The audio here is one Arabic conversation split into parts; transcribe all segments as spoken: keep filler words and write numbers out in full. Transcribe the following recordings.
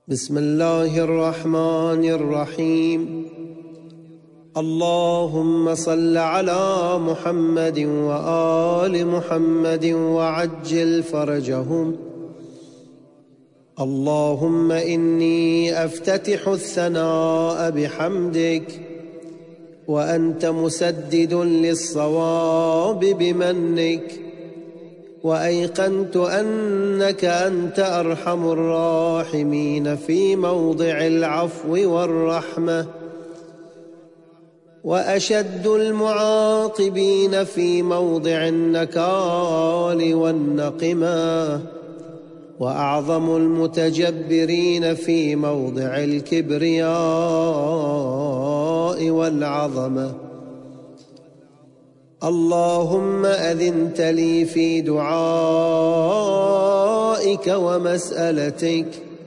بسم الله الرحمن الرحيم. اللهم صل على محمد وآل محمد وعجل فرجهم. اللهم إني أفتتح الثناء بحمدك وأنت مسدد للصواب بمنك، وأيقنت أنك أنت أرحم الراحمين في موضع العفو والرحمة، وأشد المعاقبين في موضع النكال والنقمة، وأعظم المتجبرين في موضع الكبرياء والعظمة. اللهم أذنت لي في دعائك ومسألتك،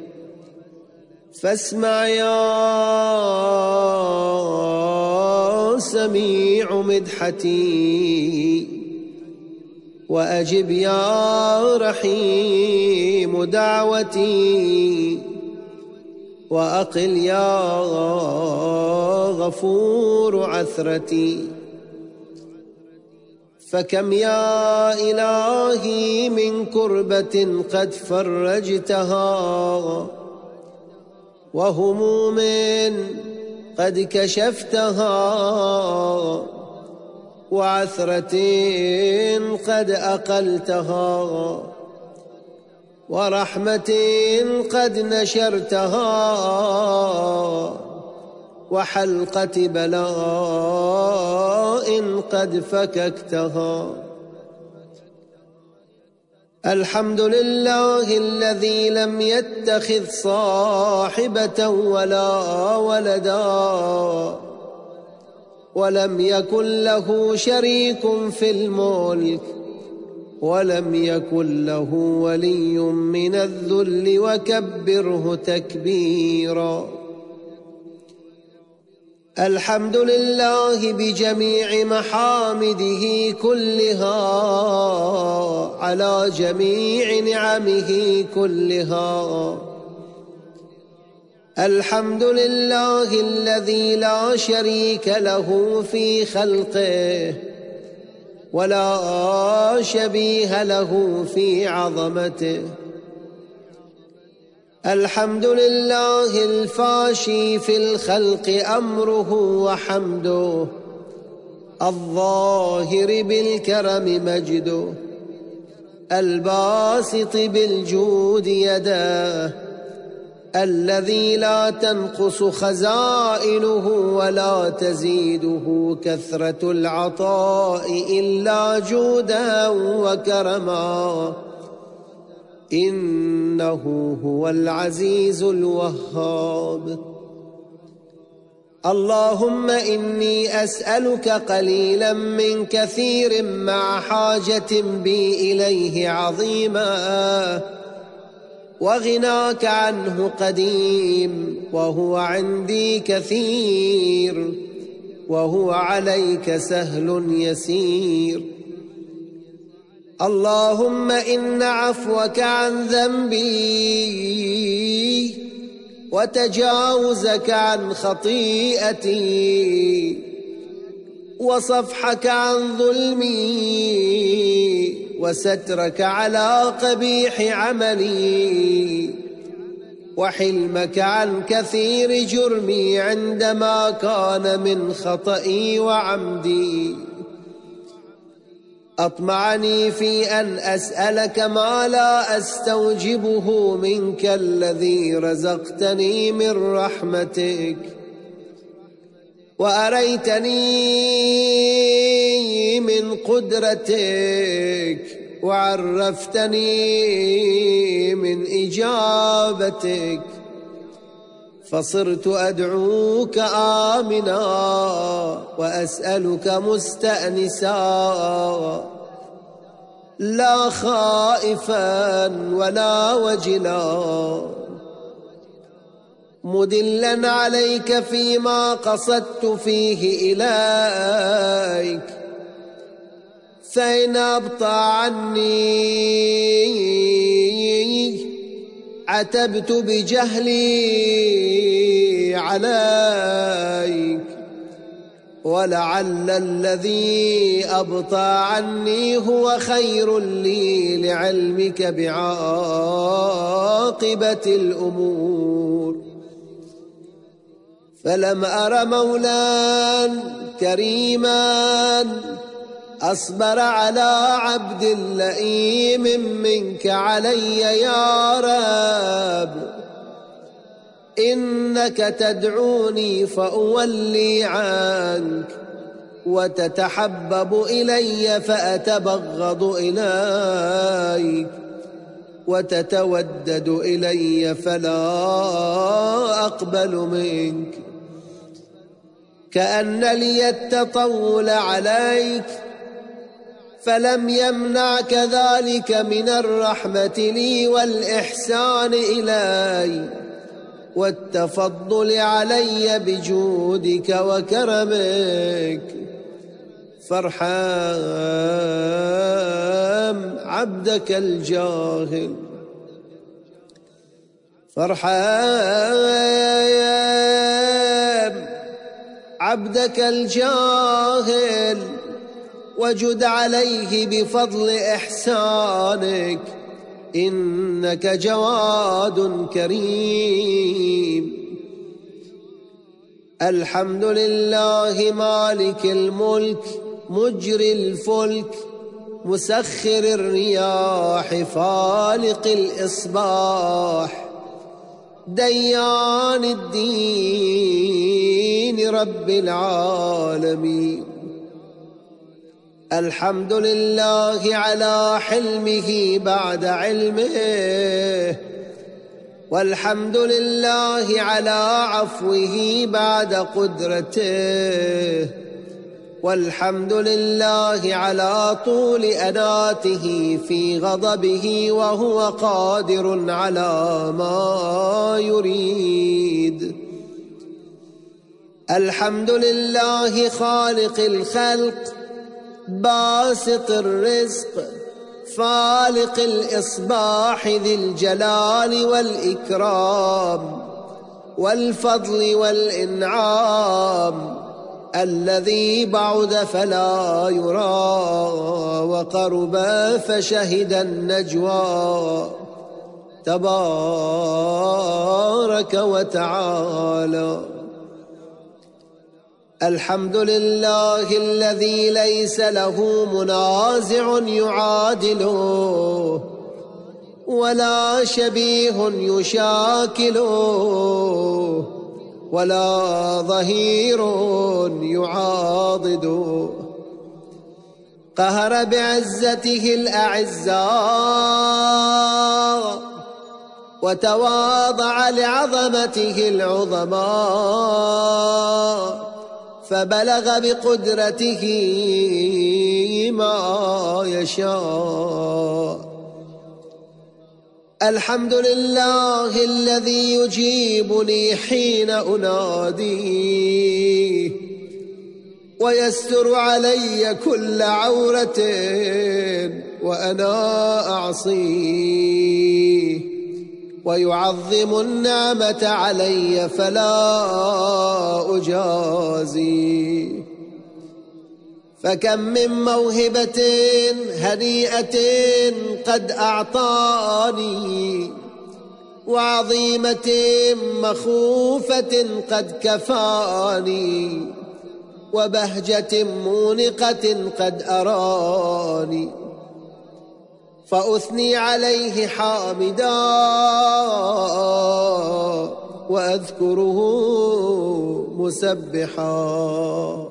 فاسمع يا سميع مدحتي، وأجب يا رحيم دعوتي، وأقل يا غفور عثرتي. فكم يا إلهي من كربة قد فرجتها، وهموم قد كشفتها، وعثرة قد أقلتها، ورحمة قد نشرتها، وحلقة بلاء قد فككتها. الحمد لله الذي لم يتخذ صاحبة ولا ولدا، ولم يكن له شريك في الملك، ولم يكن له ولي من الذل، وكبره تكبيرا. الحمد لله بجميع محامده كلها، على جميع نعمه كلها. الحمد لله الذي لا شريك له في خلقه، ولا شبيه له في عظمته. الحمد لله الفاشي في الخلق أمره وحمده، الظاهر بالكرم مجده، الباسط بالجود يداه، الذي لا تنقص خزائنه ولا تزيده كثرة العطاء إلا جودا وكرما، إنه هو العزيز الوهاب. اللهم إني أسألك قليلا من كثير مع حاجة بي إليه عظيما، وغناك عنه قديم، وهو عندي كثير، وهو عليك سهل يسير. اللهم إن عفوك عن ذنبي، وتجاوزك عن خطيئتي، وصفحك عن ظلمي، وسترك على قبيح عملي، وحلمك عن كثير جرمي عندما كان من خطئي وعمدي. أطمعني في أن أسألك ما لا أستوجبه منك الذي رزقتني من رحمتك، وأريتني من قدرتك، وعرفتني من إجابتك، فصرت أدعوك آمنا، وأسألك مستأنسا، لا خائفا ولا وجلا، مدلا عليك فيما قصدت فيه إليك، فإن أبطأ عني عتبت بجهلي عليك، ولعل الذي أبطى عني هو خير لي لعلمك بعاقبة الأمور. فلم أر مولا كريما أصبر على عبد لئيم منك علي يا رب. إنك تدعوني فأولي عنك، وتتحبب إلي فأتبغض إليك، وتتودد إلي فلا أقبل منك. كأن لي التطول عليك، فلم يمنعك ذلك من الرحمة لي والإحسان إلي والتفضل علي بجودك وكرمك. فارحم عبدك الجاهل، فارحم عبدك الجاهل، وجد عليه بفضل إحسانك، إنك جواد كريم. الحمد لله مالك الملك مجري الفلك مسخر الرياح فالق الإصباح ديان الدين رب العالمين. الحمد لله على حلمه بعد علمه، والحمد لله على عفوه بعد قدرته، والحمد لله على طول أناته في غضبه وهو قادر على ما يريد. الحمد لله خالق الخلق باسط الرزق فالق الإصباح ذي الجلال والإكرام والفضل والإنعام، الذي بعد فلا يرى وقرب فشهد النجوى تبارك وتعالى. الحمد لله الذي ليس له منازع يعادله ولا شبيه يشاكله ولا ظهير يعاضده. قهر بعزته الأعزاء وتواضع لعظمته العظماء، فبلغ بقدرته ما يشاء. الحمد لله الذي يجيبني حين أناديه ويستر علي كل عورة وأنا أعصيه، ويعظم النعمة علي فلا أجازي. فكم من موهبة هنيئة قد أعطاني، وعظيمة مخوفة قد كفاني، وبهجة مونقة قد أراني. فأثني عليه حامدا وأذكره مسبحا.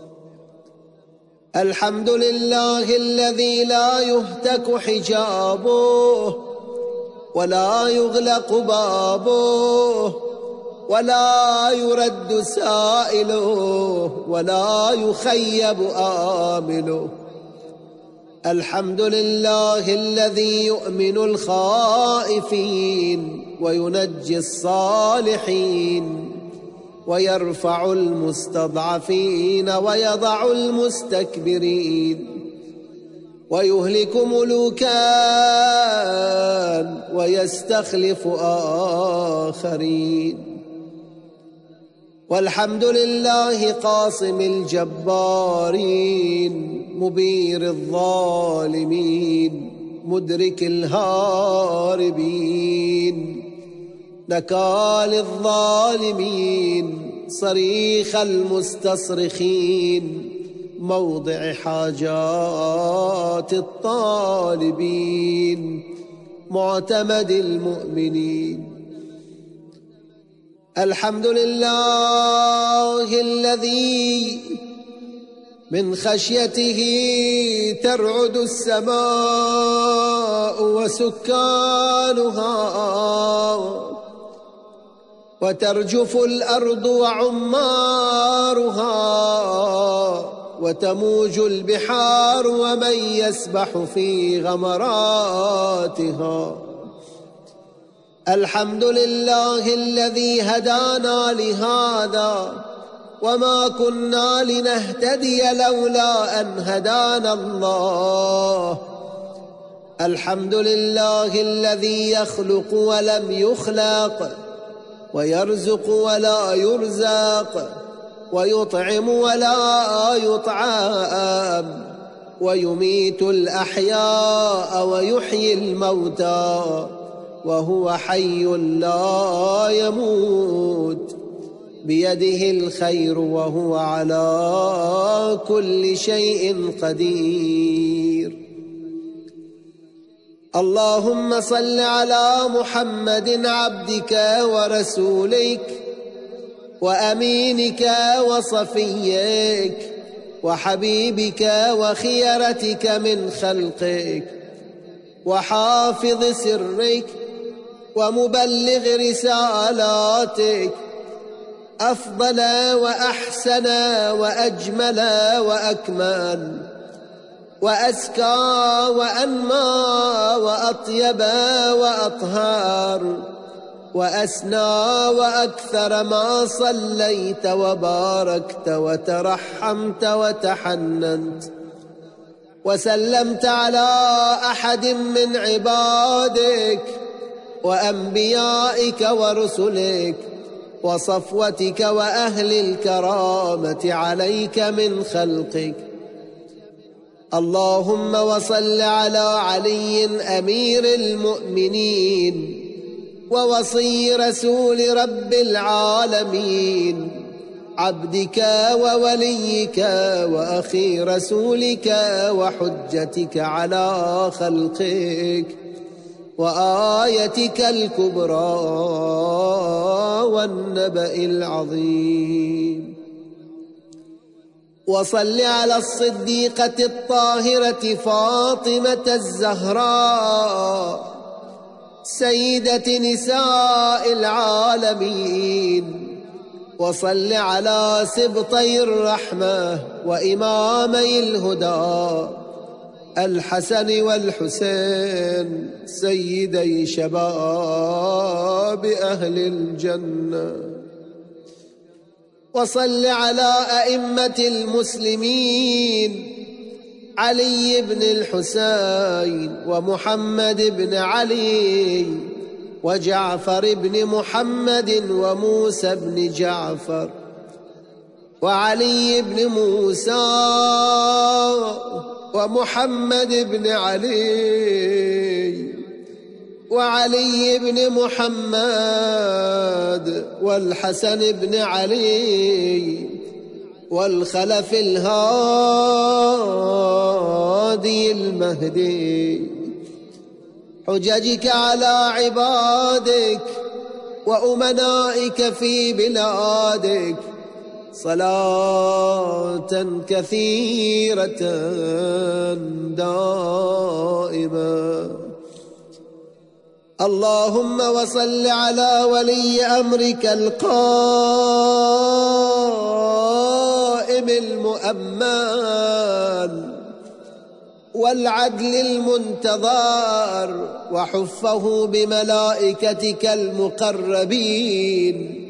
الحمد لله الذي لا يهتك حجابه ولا يغلق بابه ولا يرد سائله ولا يخيب آمله. الحمد لله الذي يؤمن الخائفين وينجي الصالحين ويرفع المستضعفين ويضع المستكبرين، ويهلك ملوكا ويستخلف آخرين. والحمد لله قاصم الجبارين مبير الظالمين مدرك الهاربين نكال الظالمين صريخ المستصرخين موضع حاجات الطالبين معتمد المؤمنين. الحمد لله الذي من خشيته ترعد السماء وسكانها وترجف الأرض وعمارها وتموج البحار ومن يسبح في غمراتها. الحمد لله الذي هدانا لهذا وما كنا لنهتدي لولا أن هدانا الله. الحمد لله الذي يخلق ولم يخلق ويرزق ولا يرزق ويطعم ولا يطعم ويميت الأحياء ويحيي الموتى وهو حي لا يموت بيده الخير وهو على كل شيء قدير. اللهم صل على محمد عبدك ورسولك وأمينك وصفيك وحبيبك وخيرتك من خلقك وحافظ سرك ومبلغ رسالاتك أفضل وأحسن وأجمل وأكمل وأزكى وأنمى وأطيب وأطهر وأسنى وأكثر ما صليت وباركت وترحمت وتحننت وسلمت على أحد من عبادك وأنبيائك ورسلك وصفوتك وأهل الكرامة عليك من خلقك. اللهم وصل على علي أمير المؤمنين ووصي رسول رب العالمين عبدك ووليك وأخي رسولك وحجتك على خلقك وآيتك الكبرى والنبأ العظيم. وصل على الصديقة الطاهرة فاطمة الزهراء سيدة نساء العالمين. وصل على سبطي الرحمة وإمامي الهدى الحسن والحسين سيدي شباب أهل الجنة. وصل على أئمة المسلمين علي بن الحسين ومحمد بن علي وجعفر بن محمد وموسى بن جعفر وعلي بن موسى ومحمد بن علي وعلي بن محمد والحسن بن علي والخلف الهادي المهدي. حججك على عبادك وأمنائك في بلادك صلاة كثيرة دائمة. اللهم وصل على ولي أمرك القائم المؤمن والعدل المنتظر وحفه بملائكتك المقربين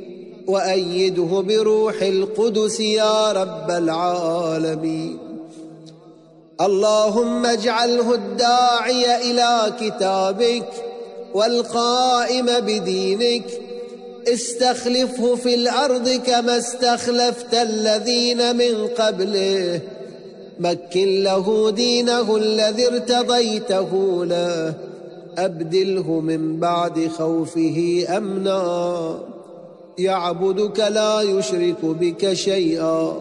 وأيده بروح القدس يا رب العالمين. اللهم اجعله الداعي إلى كتابك والقائم بدينك، استخلفه في الأرض كما استخلفت الذين من قبله، مكن له دينه الذي ارتضيته له، أبدله من بعد خوفه أمنا، يعبدك لا يشرك بك شيئا.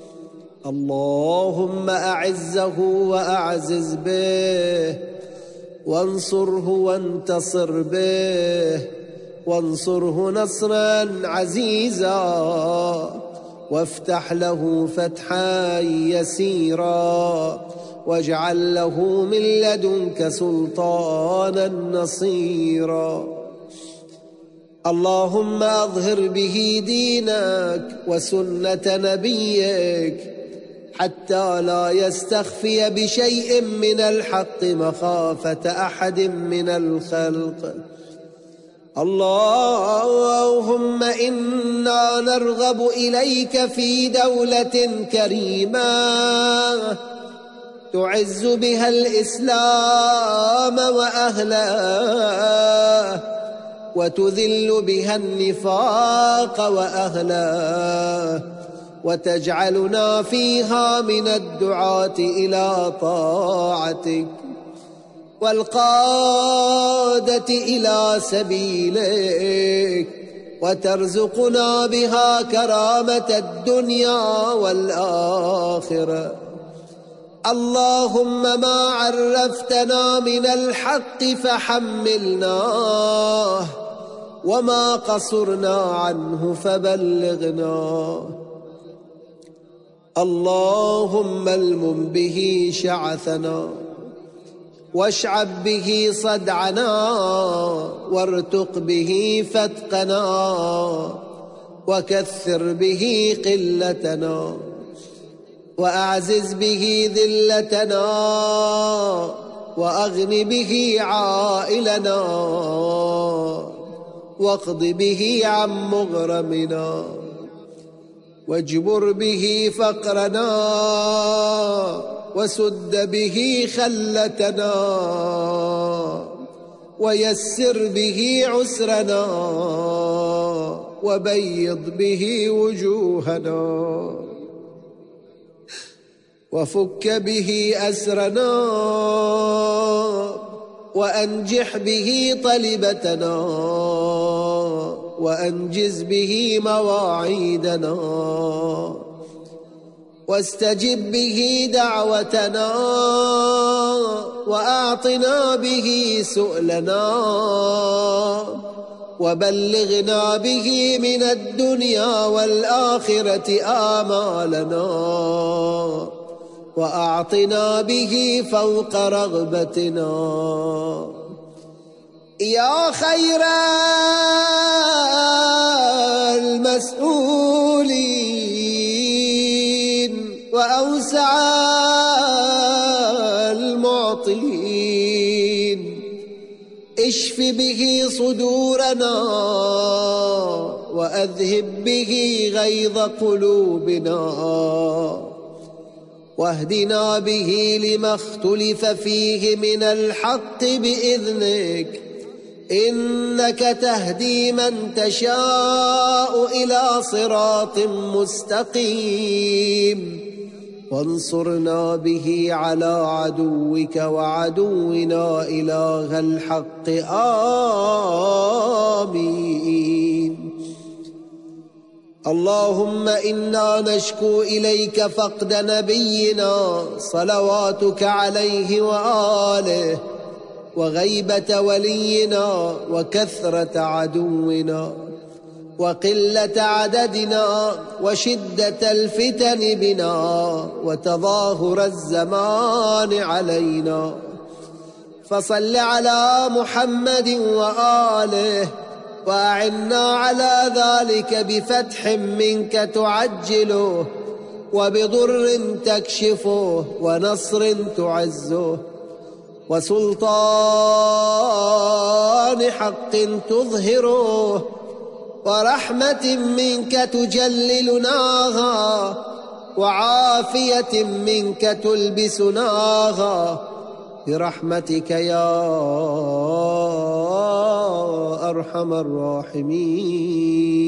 اللهم أعزه وأعزز به، وانصره وانتصر به، وانصره نصرا عزيزا، وافتح له فتحا يسيرا، واجعل له من لدنك سلطانا نصيرا. اللهم أظهر به دينك وسنة نبيك، حتى لا يستخفي بشيء من الحق مخافة أحد من الخلق. اللهم إنا نرغب إليك في دولة كريمة تعز بها الإسلام وأهله، وتذل بها النفاق وأهله، وتجعلنا فيها من الدعاة إلى طاعتك والقادة إلى سبيلك، وترزقنا بها كرامة الدنيا والآخرة. اللهم ما عرفتنا من الحق فحملناه، وما قصرنا عنه فبلغنا. اللهم المم به شعثنا، واشعب به صدعنا، وارتق به فتقنا، وكثر به قلتنا، وأعزز به ذلتنا، وأغن به عائلنا، واقض به عن مغرمنا، واجبر به فقرنا، وسد به خلتنا، ويسر به عسرنا، وبيض به وجوهنا، وفك به أسرنا، وأنجح به طلبتنا، وأنجز به مواعيدنا، واستجب به دعوتنا، وأعطنا به سؤلنا، وبلغنا به من الدنيا والآخرة آمالنا، وأعطنا به فوق رغبتنا. يا خير المسؤولين وأوسع المعطين، اشف به صدورنا، وأذهب به غيظ قلوبنا، واهدنا به لما اختلف فيه من الحق بإذنك، إنك تهدي من تشاء إلى صراط مستقيم، وانصرنا به على عدوك وعدونا إله الحق. آمين. اللهم إنا نشكو إليك فقد نبينا صلواتك عليه وآله، وغيبة ولينا، وكثرة عدونا، وقلة عددنا، وشدة الفتن بنا، وتظاهر الزمان علينا. فصل على محمد وآله، وأعنا على ذلك بفتح منك تعجله، وبضر تكشفه، ونصر تعزه، وسلطان حق تظهره، ورحمة منك تجللناها، وعافية منك تلبسناها برحمتك يا أرحم الراحمين.